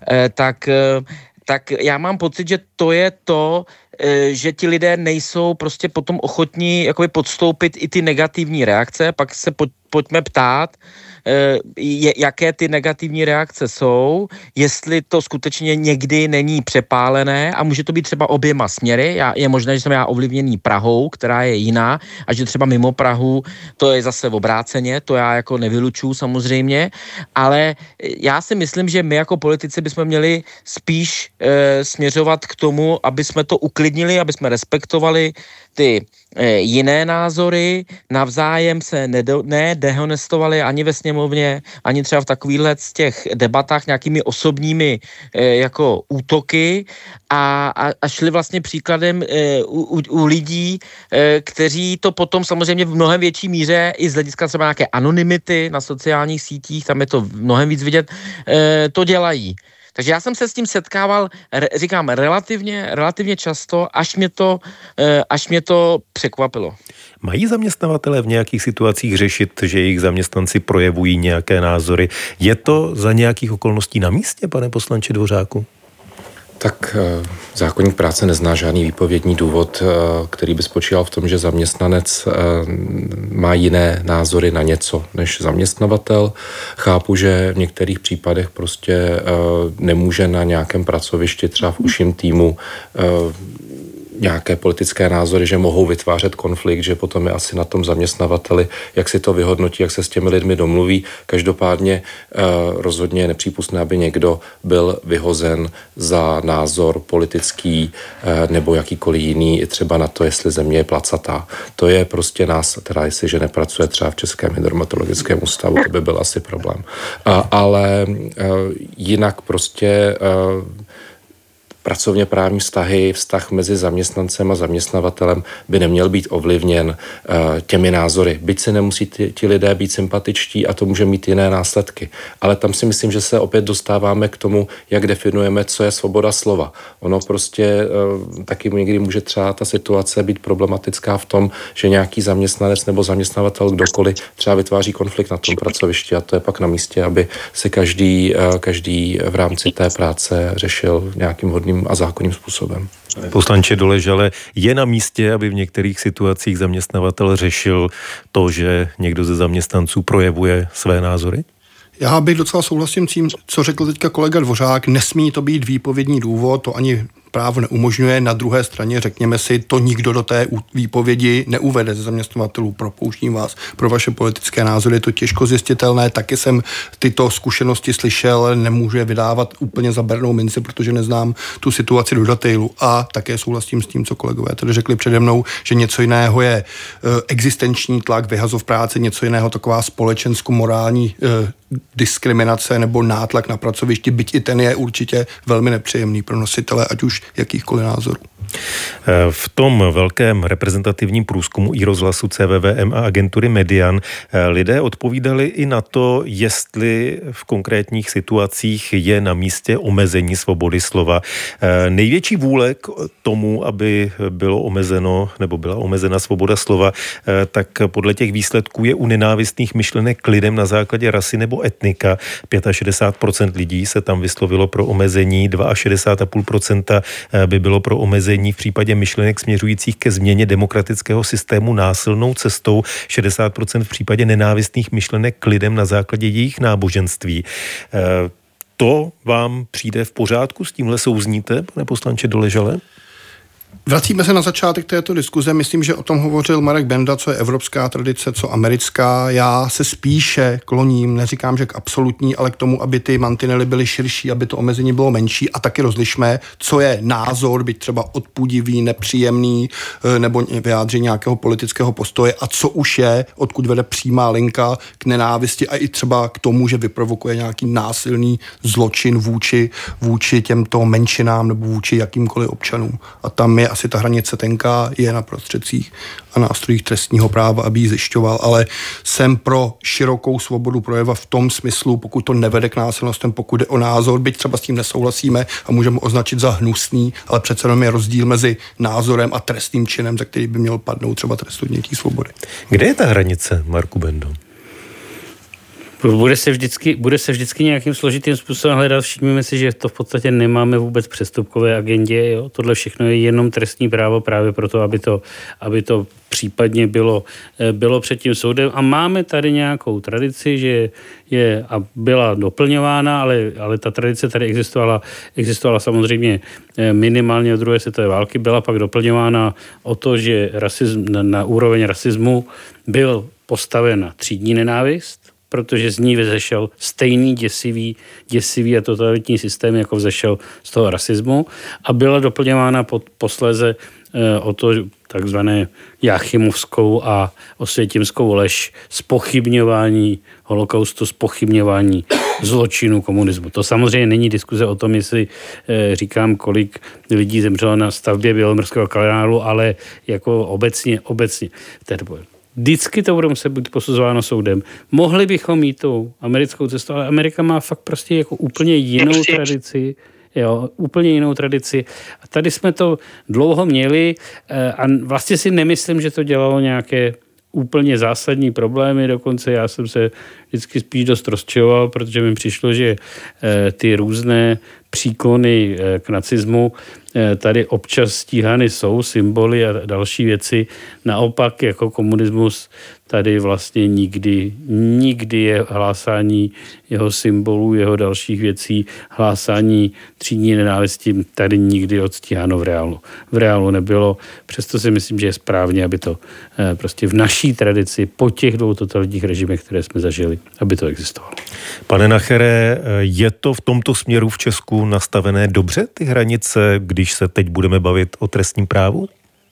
tak já mám pocit, že to je to, že ti lidé nejsou prostě potom ochotní jakoby podstoupit i ty negativní reakce, pak se pojďme ptát, jaké ty negativní reakce jsou, jestli to skutečně někdy není přepálené a může to být třeba oběma směry. Je možné, že jsem já ovlivněný Prahou, která je jiná a že třeba mimo Prahu to je zase obráceně, to já jako nevylučuju samozřejmě, ale já si myslím, že my jako politici bychom měli spíš směřovat k tomu, aby jsme to uklidnili, aby jsme respektovali ty jiné názory, navzájem se nedehonestovali ani ve sněmovně, ani třeba v takovýchhle z těch debatách nějakými osobními jako útoky a šli vlastně příkladem u lidí, kteří to potom samozřejmě v mnohem větší míře i z hlediska třeba nějaké anonymity na sociálních sítích, tam je to mnohem víc vidět, to dělají. Takže já jsem se s tím setkával, říkám, relativně často, až mě to překvapilo. Mají zaměstnavatelé v nějakých situacích řešit, že jejich zaměstnanci projevují nějaké názory? Je to za nějakých okolností na místě, pane poslanče Dvořáku? Tak zákoník práce nezná žádný výpovědní důvod, který by spočíval v tom, že zaměstnanec má jiné názory na něco než zaměstnavatel. Chápu, že v některých případech prostě nemůže na nějakém pracovišti, třeba v užším týmu, nějaké politické názory, že mohou vytvářet konflikt, že potom je asi na tom zaměstnavateli, jak si to vyhodnotí, jak se s těmi lidmi domluví. Každopádně rozhodně je nepřípustné, aby někdo byl vyhozen za názor politický nebo jakýkoliv jiný, třeba na to, jestli země je placatá. To je prostě nás, teda jestliže nepracuje třeba v Českém hydrometeorologickém ústavu, to by byl asi problém. Ale jinak prostě pracovně právní vztah mezi zaměstnancem a zaměstnavatelem by neměl být ovlivněn těmi názory. Byť se nemusí ti lidé být sympatičtí a to může mít jiné následky. Ale tam si myslím, že se opět dostáváme k tomu, jak definujeme, co je svoboda slova. Ono prostě taky někdy může třeba ta situace být problematická v tom, že nějaký zaměstnanec nebo zaměstnavatel, kdokoliv, třeba vytváří konflikt na tom pracovišti a to je pak na místě, aby se každý v rámci té práce řešil nějakým hodným a zákonným způsobem. Poslanče Doležale, je na místě, aby v některých situacích zaměstnavatel řešil to, že někdo ze zaměstnanců projevuje své názory? Já bych docela souhlasím s tím, co řekl teďka kolega Dvořák. Nesmí to být výpovědní důvod, to ani právo neumožňuje. Na druhé straně, řekněme si, to nikdo do té výpovědi neuvede ze zaměstnavatelů. Propouštím vás pro vaše politické názory, je to těžko zjistitelné. Taky jsem tyto zkušenosti slyšel, nemůžu je vydávat úplně za bernou minci, protože neznám tu situaci do detailu. A také souhlasím s tím, co kolegové tady řekli přede mnou, že něco jiného je existenční tlak, vyhazov práce, něco jiného taková společensko-morální diskriminace nebo nátlak na pracovišti, byť i ten je určitě velmi nepříjemný pro nositele, ať už jakýchkoliv názorů. V tom velkém reprezentativním průzkumu iRozhlasu, CVVM a agentury Median lidé odpovídali i na to, jestli v konkrétních situacích je na místě omezení svobody slova. Největší vůle k tomu, aby bylo omezeno nebo byla omezena svoboda slova, tak podle těch výsledků je u nenávistných myšlenek k lidem na základě rasy nebo etnika. 65% lidí se tam vyslovilo pro omezení, 62,5% by bylo pro omezení v případě myšlenek směřujících ke změně demokratického systému násilnou cestou, 60% v případě nenávistných myšlenek k lidem na základě jejich náboženství. To vám přijde v pořádku? S tímhle souzníte, pane poslanče Doležale? Vracíme se na začátek této diskuze. Myslím, že o tom hovořil Marek Benda, co je evropská tradice, co americká. Já se spíše kloním, neříkám, že k absolutní, ale k tomu, aby ty mantinely byly širší, aby to omezení bylo menší a taky rozlišme, co je názor, byť třeba odpudivý, nepříjemný nebo vyjádření nějakého politického postoje a co už je, odkud vede přímá linka k nenávisti a i třeba k tomu, že vyprovokuje nějaký násilný zločin vůči těmto menšinám nebo vůči jakýmkoliv občanům. A tam je asi ta hranice tenká, je na prostředcích a nástrojích trestního práva, aby ji zjišťoval, ale jsem pro širokou svobodu projeva v tom smyslu, pokud to nevede k násilnostem, pokud jde o názor, byť třeba s tím nesouhlasíme a můžeme označit za hnusný, ale přece jenom je rozdíl mezi názorem a trestným činem, za který by měl padnout třeba trest odnětí svobody. Kde je ta hranice, Marku Bendo? Bude se vždycky nějakým složitým způsobem hledat. Všimněme si, že to v podstatě nemáme vůbec přestupkové agendě. Jo? Tohle všechno je jenom trestní právo právě proto, aby to případně bylo před tím soudem. A máme tady nějakou tradici, že je a byla doplňována, ale ta tradice tady existovala samozřejmě minimálně od druhé světové války. Byla pak doplňována o to, že na úroveň rasismu byl postaven třídní nenávist, protože z ní vzešel stejný děsivý a totalitní systém, jako vzešel z toho rasismu a byla doplňována posléze o to takzvané jáchymovskou a osvětimskou lež, zpochybňování holokaustu, zpochybňování zločinu komunismu. To samozřejmě není diskuze o tom, jestli říkám, kolik lidí zemřelo na stavbě Bělomorského kanálu, ale jako obecně. Vždycky to bude muset být posuzováno soudem. Mohli bychom mít tu americkou cestu, ale Amerika má fakt prostě jako úplně jinou tradici. Jo, úplně jinou tradici. A tady jsme to dlouho měli a vlastně si nemyslím, že to dělalo nějaké úplně zásadní problémy. Dokonce já jsem se vždycky spíš dost rozčiloval, protože mi přišlo, že ty různé příklony k nacismu tady občas stíhány jsou, symboly a další věci. Naopak jako komunismus tady vlastně nikdy je hlásání jeho symbolů, jeho dalších věcí, hlásání třídní nenávisti tady nikdy odstíháno v reálu nebylo. Přesto si myslím, že je správně, aby to prostě v naší tradici po těch 2 totalitních režimech, které jsme zažili, aby to existovalo. Pane Nachere, je to v tomto směru v Česku nastavené dobře, ty hranice, když se teď budeme bavit o trestním právu?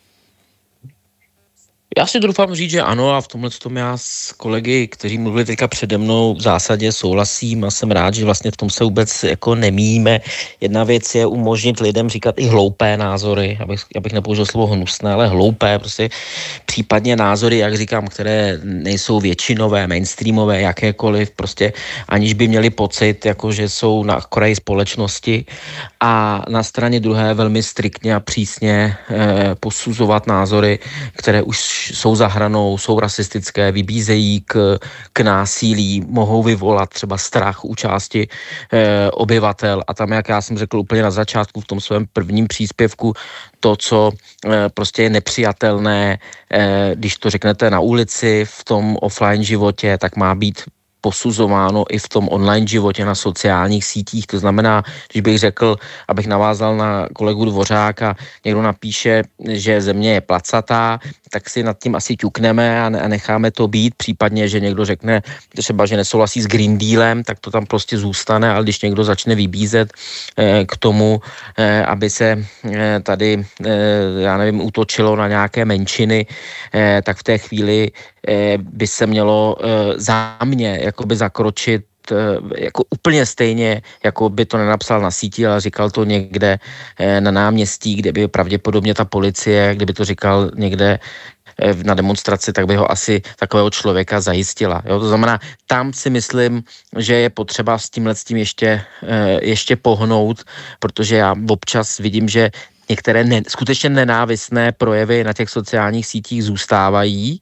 Já si doufám říct, že ano, a v tomhle tom já s kolegy, kteří mluvili teďka přede mnou, v zásadě souhlasím a jsem rád, že vlastně v tom se vůbec jako nemíjíme. Jedna věc je umožnit lidem říkat i hloupé názory, abych nepoužil slovo hnusné, ale hloupé, prostě případně názory, jak říkám, které nejsou většinové, mainstreamové, jakékoliv, prostě aniž by měli pocit, jako že jsou na kraji společnosti, a na straně druhé velmi striktně a přísně posuzovat názory, které už jsou za hranou, jsou rasistické, vybízejí k násilí, mohou vyvolat třeba strach u části obyvatel. A tam, jak já jsem řekl úplně na začátku v tom svém prvním příspěvku, to, co prostě je nepřijatelné, když to řeknete na ulici, v tom offline životě, tak má být posuzováno i v tom online životě na sociálních sítích. To znamená, když bych řekl, abych navázal na kolegu Dvořáka, někdo napíše, že země je placatá, tak si nad tím asi ťukneme a necháme to být. Případně, že někdo řekne třeba, že nesouhlasí s Green Dealem, tak to tam prostě zůstane, ale když někdo začne vybízet k tomu, aby se tady, já nevím, útočilo na nějaké menšiny, tak v té chvíli by se mělo za mě jakoby zakročit jako úplně stejně, jako by to nenapsal na síti, ale říkal to někde na náměstí, kde by pravděpodobně ta policie, kdyby to říkal někde na demonstraci, tak by ho asi takového člověka zajistila. Jo? To znamená, tam si myslím, že je potřeba s tím ještě pohnout, protože já občas vidím, že některé skutečně nenávistné projevy na těch sociálních sítích zůstávají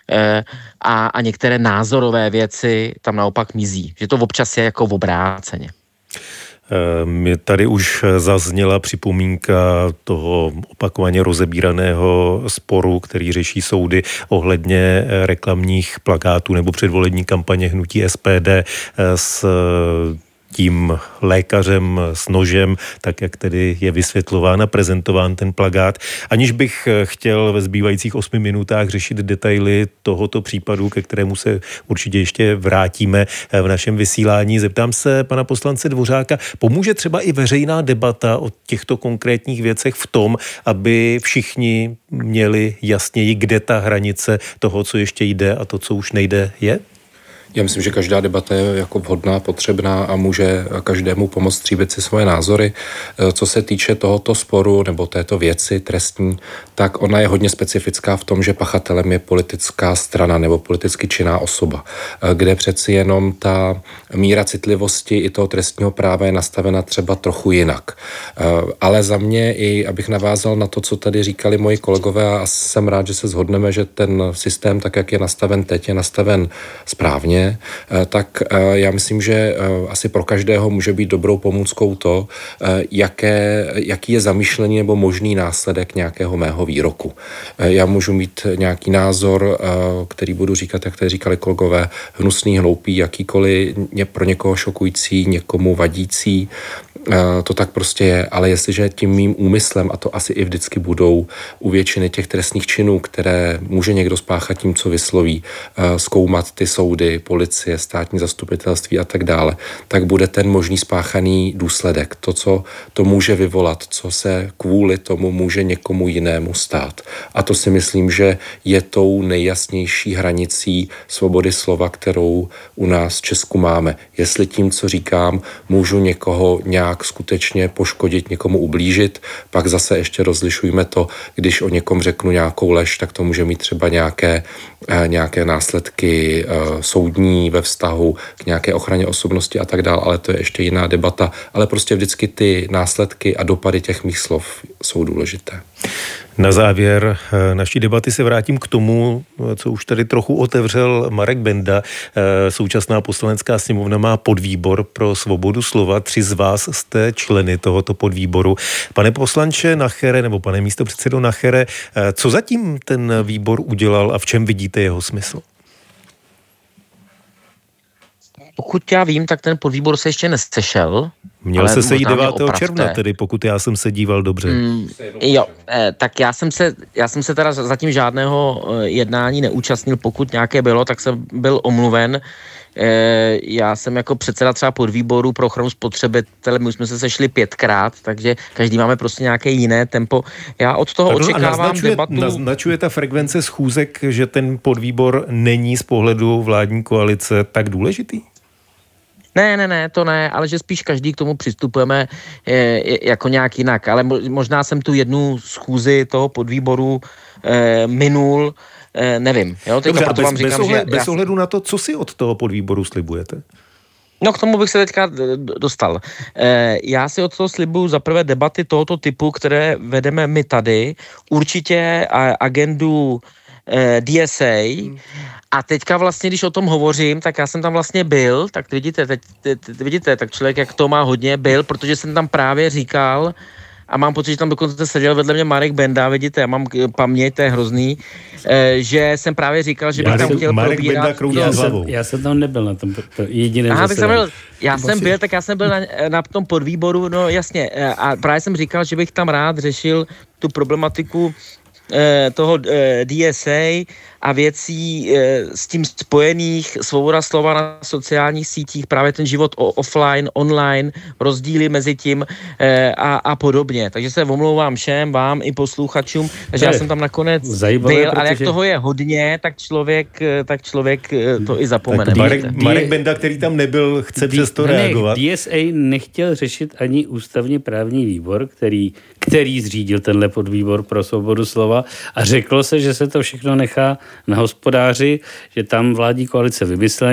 a některé názorové věci tam naopak mizí. Že to občas je jako obráceně. Tady už zazněla připomínka toho opakovaně rozebíraného sporu, který řeší soudy ohledně reklamních plakátů nebo předvolební kampaně hnutí SPD s tím lékařem s nožem, tak jak tedy je vysvětlován a prezentován ten plakát. Aniž bych chtěl ve zbývajících 8 minutách řešit detaily tohoto případu, ke kterému se určitě ještě vrátíme v našem vysílání, zeptám se pana poslance Dvořáka, pomůže třeba i veřejná debata o těchto konkrétních věcech v tom, aby všichni měli jasněji, kde ta hranice toho, co ještě jde a to, co už nejde, je? Já myslím, že každá debata je jako vhodná, potřebná a může každému pomoct stříbit si svoje názory. Co se týče tohoto sporu nebo této věci trestní, tak ona je hodně specifická v tom, že pachatelem je politická strana nebo politicky činná osoba, kde přeci jenom ta míra citlivosti i toho trestního práva je nastavena třeba trochu jinak. Ale za mě i, abych navázal na to, co tady říkali moji kolegové, a jsem rád, že se shodneme, že ten systém, tak jak je nastaven teď, je nastaven správně, tak já myslím, že asi pro každého může být dobrou pomůckou to, jaký je zamýšlený nebo možný následek nějakého mého výroku. Já můžu mít nějaký názor, který budu říkat, jak tady říkali kolegové, hnusný, hloupý, jakýkoliv, pro někoho šokující, někomu vadící, to tak prostě je, ale jestliže tím mým úmyslem, a to asi i vždycky budou u většiny těch trestných činů, které může někdo spáchat tím, co vysloví, zkoumat ty soudy, policie, státní zastupitelství a tak dále, tak bude ten možný spáchaný důsledek. To, co to může vyvolat, co se kvůli tomu může někomu jinému stát. A to si myslím, že je tou nejjasnější hranicí svobody slova, kterou u nás v Česku máme. Jestli tím, co říkám, můžu někoho nějak skutečně poškodit, někomu ublížit, pak zase ještě rozlišujme to, když o někom řeknu nějakou lež, tak to může mít třeba nějaké následky soudní ve vztahu k nějaké ochraně osobnosti a tak dále, ale to je ještě jiná debata, ale prostě vždycky ty následky a dopady těch mých slov jsou důležité. Na závěr naší debaty se vrátím k tomu, co už tady trochu otevřel Marek Benda. Současná poslanecká sněmovna má podvýbor pro svobodu slova. 3 z vás jste členy tohoto podvýboru. Pane poslanče Nachere, nebo pane místopředsedo Nachere, co zatím ten výbor udělal a v čem vidíte jeho smysl? Pokud já vím, tak ten podvýbor se ještě nesešel. Měl se sejít 9. června, tedy pokud já jsem se díval dobře. Jo, tak já jsem se teda zatím žádného jednání neúčastnil, pokud nějaké bylo, tak jsem byl omluven. Já jsem jako předseda třeba podvýboru pro ochranu spotřebitele, my už jsme se sešli 5krát, takže každý máme prostě nějaké jiné tempo. Já od toho očekávám debatu. Naznačuje ta frekvence schůzek, že ten podvýbor není z pohledu vládní koalice tak důležitý? Ne, to ne, ale že spíš každý k tomu přistupujeme jako nějak jinak. Ale možná jsem tu jednu schůzi toho podvýboru minul, nevím. Jo? Dobře, proto vám říkám, bez ohledu na to, co si od toho podvýboru slibujete? No k tomu bych se teďka dostal. Já si od toho slibuju zaprvé debaty tohoto typu, které vedeme my tady. Určitě agendu DSA. A teďka vlastně, když o tom hovořím, tak já jsem tam vlastně byl, tak vidíte, tak člověk jak to má hodně byl, protože jsem tam právě říkal, a mám pocit, že tam dokonce seděl vedle mě Marek Benda, vidíte, já mám paměť, to je hrozný, že jsem právě říkal, že bych tam chtěl Marek probírat. Já jsem tam nebyl na tom jediném zasedání. Já jsem byl na tom podvýboru, no jasně, a právě jsem říkal, že bych tam rád řešil tu problematiku toho DSA a věcí s tím spojených, svoboda slova na sociálních sítích, právě ten život offline, online, rozdíly mezi tím a podobně. Takže se omlouvám všem, vám i posluchačům, že já jsem tam nakonec byl, ale jak toho je hodně, tak člověk to i zapomene. Marek Benda, který tam nebyl, chce přesto reagovat. DSA nechtěl řešit ani ústavně právní výbor, který zřídil tenhle podvýbor pro svobodu slova a řeklo se, že se to všechno nechá na hospodáři, že tam vládní koalice vymyslela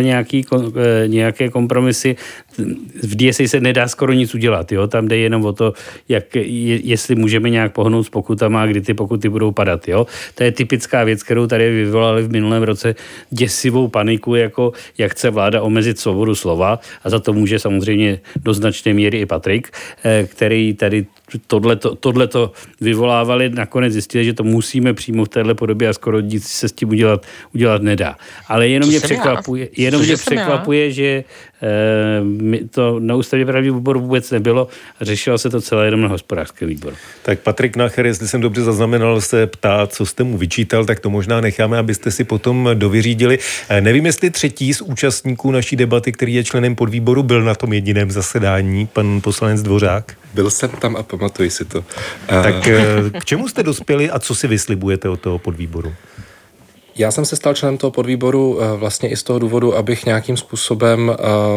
nějaké kompromisy. V DSA se nedá skoro nic udělat, jo? Tam jde jenom o to, jestli můžeme nějak pohnout s pokutama a kdy ty pokuty budou padat, jo? To je typická věc, kterou tady vyvolali v minulém roce děsivou paniku, jako jak chce vláda omezit svobodu slova, a za to může samozřejmě do značné míry i Patrik, který tady tohleto vyvolávali, nakonec zjistili, že to musíme přijmout v téhle podobě a skoro nic se s tím udělat nedá. Ale jenom mě překvapuje, že to na ústavně právní výboru vůbec nebylo a řešilo se to celé jenom na hospodářském výboru. Tak Patrik Nacher, jestli jsem dobře zaznamenal, se ptá, co jste mu vyčítal, tak to možná necháme, abyste si potom dovyřídili. Nevím, jestli třetí z účastníků naší debaty, který je členem podvýboru, byl na tom jediném zasedání, pan poslanec Dvořák. Byl jsem tam a pamatuji si to. Tak k čemu jste dospěli a co si vyslibujete od toho podvýboru? Já jsem se stal členem toho podvýboru vlastně i z toho důvodu, abych nějakým způsobem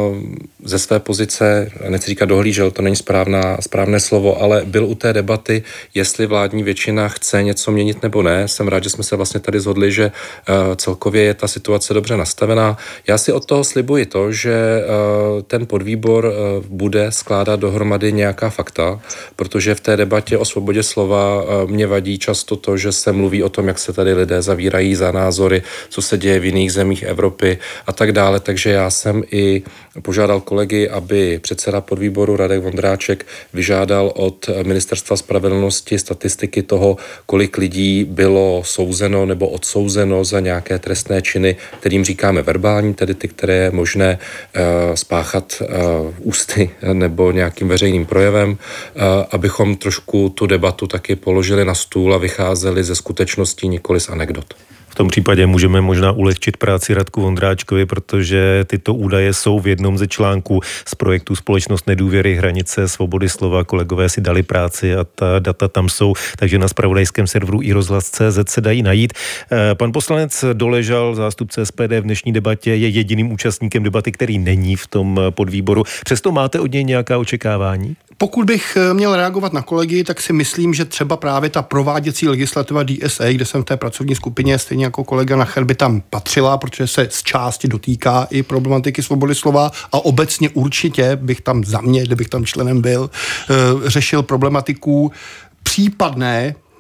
ze své pozice, nechci říkat dohlížel, to není správné slovo, ale byl u té debaty, jestli vládní většina chce něco měnit nebo ne. Jsem rád, že jsme se vlastně tady shodli, že celkově je ta situace dobře nastavená. Já si od toho slibuji to, že ten podvýbor bude skládat dohromady nějaká fakta, protože v té debatě o svobodě slova mě vadí často to, že se mluví o tom, jak se tady lidé zavírají za názory, co se děje v jiných zemích Evropy a tak dále. Takže já jsem i požádal kolegy, aby předseda podvýboru Radek Vondráček vyžádal od Ministerstva spravedlnosti statistiky toho, kolik lidí bylo souzeno nebo odsouzeno za nějaké trestné činy, kterým říkáme verbální, tedy ty, které je možné spáchat ústy nebo nějakým veřejným projevem, abychom trošku tu debatu taky položili na stůl a vycházeli ze skutečností, nikoli z anekdot. V tom případě můžeme možná ulehčit práci Radku Vondráčkovi, protože tyto údaje jsou v jednom ze článků z projektu Společnost nedůvěry, hranice svobody slova. Kolegové si dali práci a ta data tam jsou, takže na zpravodajském serveru iRozhlas.cz se dají najít. Pan poslanec Doležal, zástupce SPD v dnešní debatě, je jediným účastníkem debaty, který není v tom podvýboru. Přesto máte od něj nějaká očekávání? Pokud bych měl reagovat na kolegy, tak si myslím, že třeba právě ta prováděcí legislativa DSA, kde jsem v té pracovní skupině, stejně jako kolega Nacher, by tam patřila, protože se z části dotýká i problematiky svobody slova a obecně určitě bych tam za mě, kdybych tam členem byl, řešil problematiku případné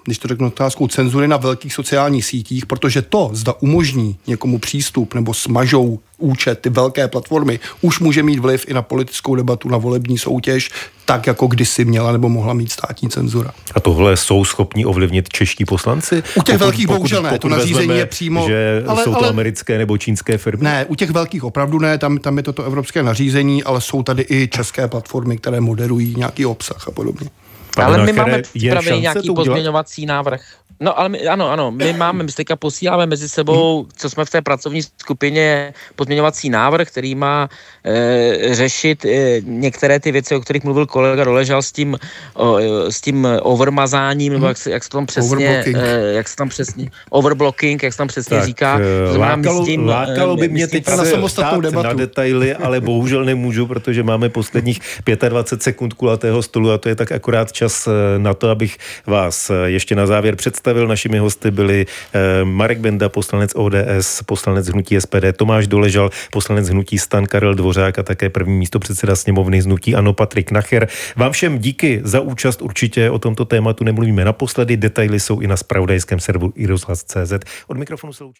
když to řeknu otázkou, cenzury na velkých sociálních sítích, protože to, zda umožní někomu přístup nebo smažou účet, ty velké platformy, už může mít vliv i na politickou debatu, na volební soutěž, tak jako kdysi měla nebo mohla mít státní cenzura. A tohle jsou schopni ovlivnit čeští poslanci? U těch velkých bohužel ne, to nařízení je přímo... Že jsou to americké nebo čínské firmy? Ne, u těch velkých opravdu ne, tam je toto evropské nařízení, ale jsou tady i české platformy, které moderují nějaký obsah a podobně. Ale my máme připravený nějaký pozměňovací návrh. No, ale my máme, my teďka posíláme mezi sebou, co jsme v té pracovní skupině, pozměňovací návrh, který má řešit některé ty věci, o kterých mluvil kolega Doležal s tím overmazáním, nebo jak se tam přesně, overblocking, jak se tam přesně tak, říká. Lákalo by mě teď na detaily, ale bohužel nemůžu, protože máme posledních 25 sekund kulatého stolu a to je tak akorát čas na to, abych vás ještě na závěr představil. Našimi hosty byli Marek Benda, poslanec ODS, poslanec hnutí SPD, Tomáš Doležal, poslanec hnutí STAN, Karel Dvořák a také první místopředseda sněmovny z hnutí ANO Patrik Nacher. Vám všem díky za účast, určitě o tomto tématu nemluvíme naposledy, detaily jsou i na zpravodajském serveru iRozhlas.cz. Od mikrofonu se loučí